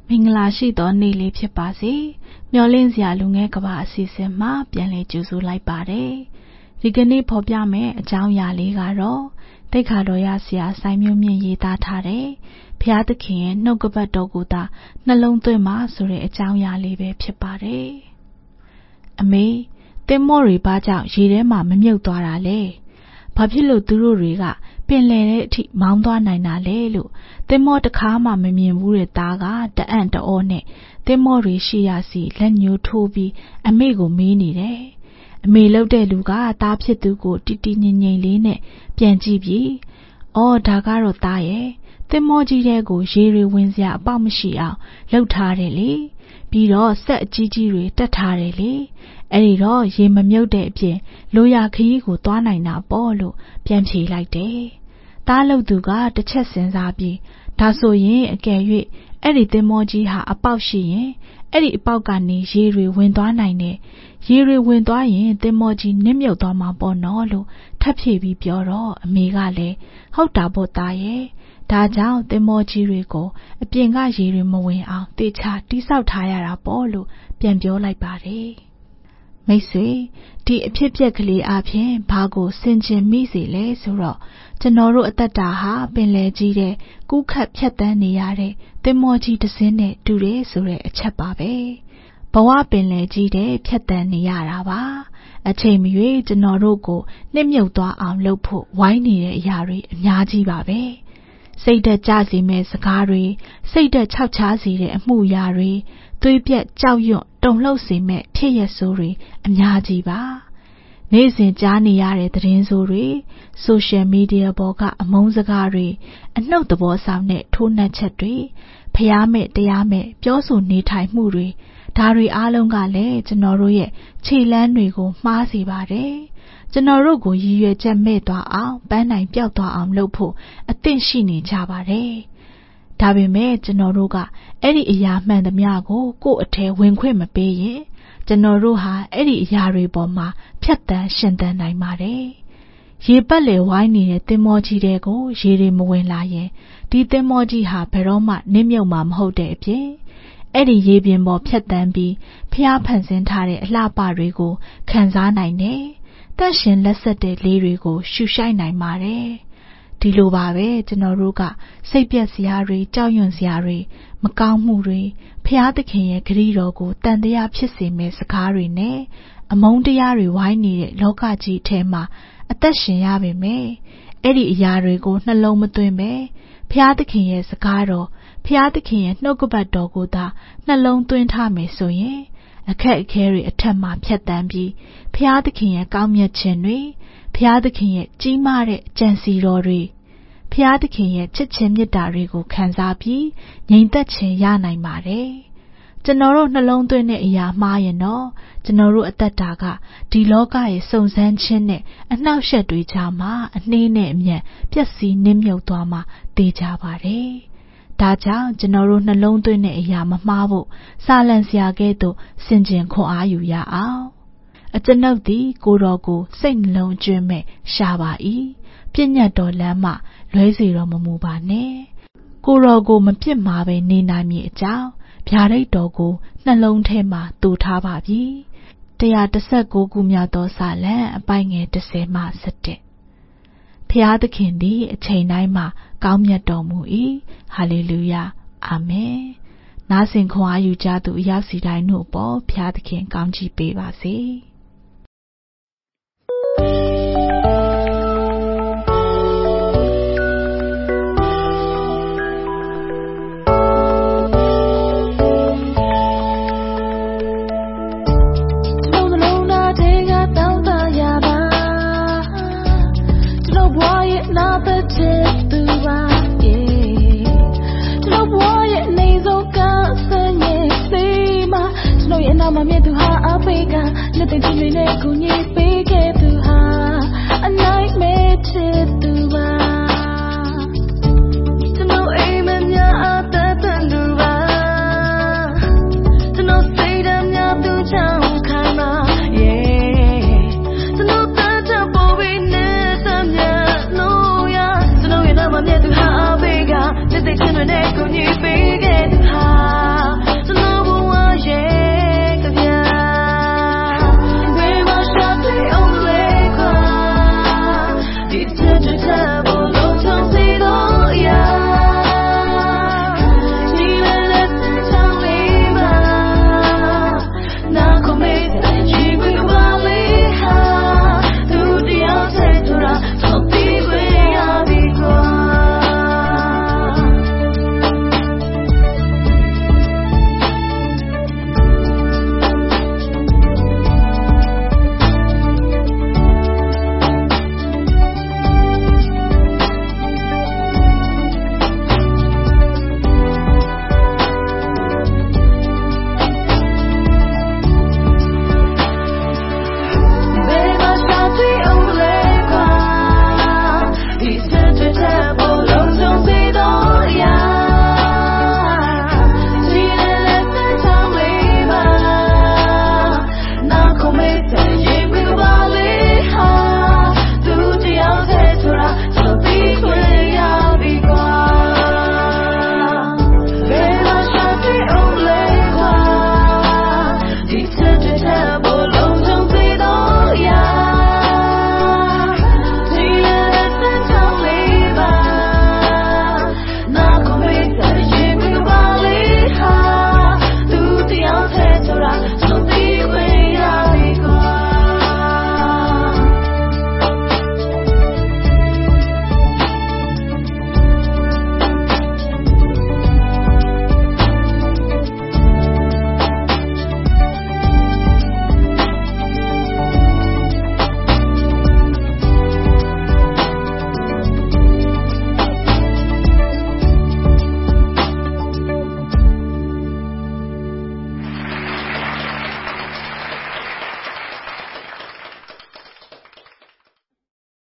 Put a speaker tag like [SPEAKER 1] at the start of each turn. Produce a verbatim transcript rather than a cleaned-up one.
[SPEAKER 1] မင်္ဂလာရှိသောနေ့လေးဖြစ်ပါစေမျှော်လင့်စရာလူငယ်ကဘာအစီအစဉ်မှာပြန်လည်ကြိုဆိုလိုက်ပါတယ်ဒီကနေ့ဖော်ပြမယ့်အကြောင်းအရာလေးကတော့တိတ်ခါတော်ရဆရာစိုင်းမျိုးမြင့်ရေးသားထားတဲ့ဖျားသခင်ရဲ့နှုတ်ကပတ်တော်ကိုသာနှလုံးသွင်းပါဆိုတဲ့အကြောင်းအရာလေးပဲဖြစ်ပါတယ်အမေသင်္ဘောတွေဘာကြောင့်ရေထဲမှာမမြုပ်သွားတာလဲဘာဖြစ်လို့သူတို့တွေကပင်လယ်ထဲအထိမောင်းသွားနိုင်တာလဲလို့သင်္ဘောတစ်ခါမှမမြင်ဘူးတဲ့သားကတအံ့တအောနဲ့သင်္ဘောတွေရှိရစီလက်ညှိုးထိုးပြီးအမေကိုမေးနေတယ်အမေလှုပ်တဲ့လူကသားဖြစ်သူကိုတီတီငိမ့်ငိမ့်လေးနဲ့ပြန်ကြည့်ပြီးအော်ဒါကတော့သားရဲ့သင်္ဘောကြီးတဲ့ကိုရေတွေဝင်စရာအပေါက်မရှိအောင်လှုပ်ထားတယ်လေပြီးတော့ဆက်အကြီးကြီးတွေတက်ထားတယ်လေအဲ့ဒီတော့ရေမမြုပ်တဲ့အပြင်လိုရာခရီးကိုသွားနိုင်တာပေါ့လို့ပြန်ဖြေလိုက်တယ်သားလှုပ်သူကတစ်ချက်စဉ်းစားပြီးဒါဆိုရင်အကယ်၍အဲ့ဒီသင်္ဘောကြီးဟာအပေါက်ရှိရင်အဲ့ဒီအပေါက်ကနေရေတွေဝင်သွားနိုင်တယ်ရေတွေဝင်သွားရင်သင်္ဘောကြီးနစ်မြုပ်သွားမှာပေါ့နော်လို့ထပ်ဖြေပြီးပြောတော့အမေကလည်းဟုတ်တာပေါ့သားရဲ့ဒါကြောင့်သင်္ဘောကြီးတွေကိုအပြင်ကရေတွေမဝင်အောင်တေချာတိဆောက်ထားရတာပေါ့လို့ပြန်ပြောလိုက်ပါတယ်မိတ်ဆွေဒီအဖြစ်ပြက်ကလေးအပြင်ဘာကိုဆင်ခြင်မိစေလဲဆိုတော့ကျွန်တော်တို့အသက်တာဟာပင်လယ်ကြီးတဲ့ကူးခတ်ဖြတ်တန်းနေရတဲ့သင်္ဘောကြီးတစ်စင်းနဲ့တူတယ်ဆိုတဲ့အချက်ပါပဲဘဝပင်လယ်ကြီးတဲ့ဖြတ်တန်းနေရတာပါအချိန်မရွေးကျွန်တော်တို့ကိုနှိမ့်မြုပ်သွားအောင်လုပ်ဖို့ဝိုင်းနေတဲ့အရာတွေအများကြီးပါပဲစိတ်သက်ကြစေမဲ့စကားတွေစိတ်သက်ခြောက်ခြားစေတဲ့အမှုရာတွေသွေးပြက်ကြောက်ရွံ့တုန်လှုပ်စေမဲ့ဖြစ်ရဆိုးတွေအများကြီးပါနေ့စဉ်ကြားနေရတဲ့သတင်းဆိုးတွေဆိုရှယ်မီဒီယာပေါ်ကအမုန်းစကားတွေအနှုတ်သဘောဆောင်တဲ့ထိုးနှက်ချက်တွေဖျားမဲ့တရားမဲ့ပြောဆိုနေထိုင်မှုတွေဒါတွေအားလုံးကလည်းကျွန်တော်တို့ရဲ့ခြေလမ်းတွေကိုမှားစေပါတယ်ကျွန်တော်တို့ကိုရည်ရွယ်ချက်မဲ့သွားအောင်ပန်းနိုင်ပြောက်သွားအောင်လုပ်ဖို့အသင့်ရှိနေကြပါတယ်ဒါပေမဲ့ကျွန်တော်တို့ကအဲ့ဒီအရာမှန်သမျှကိုကိုယ့်အထဲဝင်ခွင့်မပေးရင်ကျွန်တော်တို့ဟာအဲ့ဒီအရာတွေပေါ်မှာဖြတ်တန်းရှင်သန်နိုင်ပါတယ်ရေပတ်လေဝိုင်းနေတဲ့သင်္ဘောကြီးတွေကိုရေတွေမဝင်လာရင်ဒီသင်္ဘောကြီးဟာဘယ်တော့မှနစ်မြုပ်မှာမဟုတ်တဲ့အပြင်အဲ့ဒီရေပြင်ပေါ်ဖြတ်တန်းပြီးဖျားဖန်ဆင်းထားတဲ့အလှပတွေကိုခံစားနိုင်တယ်တန့်ရှင်လက်ဆက်တဲ့လေးတွေကိုရှူရှိုက်နိုင်ပါတယ်ဒီလိုပါပဲကျွန်တော်တို့ကစိတ်ပြက်စရာတွေကြောက်ရွံ့စရာတွေမကောင်းမှုတွေဖျားသခင်ရဲ့ဂရုတော်ကိုတန်တရားဖြစ်စေမဲ့စကားတွေနဲ့အမုန်းတရားတွေဝိုင်းနေတဲ့လောကကြီးထဲမှာအသက်ရှင်ရပါမယ်အဲ့ဒီအရာတွေကိုနှလုံးမသွင်းပဲဖျားသခင်ရဲ့စကားတော်ဖျားသခင်ရဲ့နှုတ်ကပတ်တော်ကိုသာနှလုံးသွင်းထားမယ်ဆိုရင်အခက်အခဲတွေအထက်မှာဖြတ်တန်းပြီးဖျားသခင်ရဲ့ကောင်းမြတ်ခြင်းတွေဖျားသခင်ရဲ့ကြီးမားတဲ့ကြံစီတော်တွေဖျားသခင်ရဲ့ချစ်ခြင်းမေတ္တာတွေကိုခံစားပြီးငြိမ်သက်ခြင်းရနိုင်ပါတယ်ကျွန်တော်တို့နှလုံးသွင်းတဲ့အရာမှားရင်တော့ကျွန်တော်တို့အသက်တာကဒီလောကရဲ့စုံစမ်းခြင်းနဲ့အနှောက်အယှက်တွေကြားမှာအနှေးနဲ့အမြန်ပျက်စီးနစ်မြုပ်သွားမှာသိကြပါတယ်ဒါကြောင့်ကျွန်တော်တို့နှလုံးသွင်းတဲ့အရာမမှားဖို့စာလံစရာကဲ့သို့စင်ကြင်ခွန်အားယူရအောင်အကျွန်ုပ်သည်ကိုယ်တော်ကိုစိတ်နှလုံးကျွင်းမဲ့ရှာပါ၏ပြည့်ညတ်တော်လမ်းမှလွဲစေတော်မမူပါနဲ့ကိုယ်တော်ကိုမပြစ်မှာပဲနေနိုင်မည်အကြောင်းဗျာဒိတ်တော်ကိုနှလုံးထဲမှာတူထားပါပြီone thirty-nineခုမြောက်သောစာလံအပိုင်ငယ်tenမှelevenဖျားသခင်သည်အချိန်တိုင်းမှာကောင်းမြတ်တော်မူ၏ဟာလေလုယာအာမင်နားဆင်ခွန်အားယူကြသူအရောက်စီတိုင်းတို့ပေါ်ဖျားသခင်ကောင်းချီးပေးပါစေ
[SPEAKER 2] မမြတ်သူဟာအဖေကလက်သိတွေနဲ့ကိုညစ်ပေးခဲ့သူဟာအနိုင်မဲ့ချစ်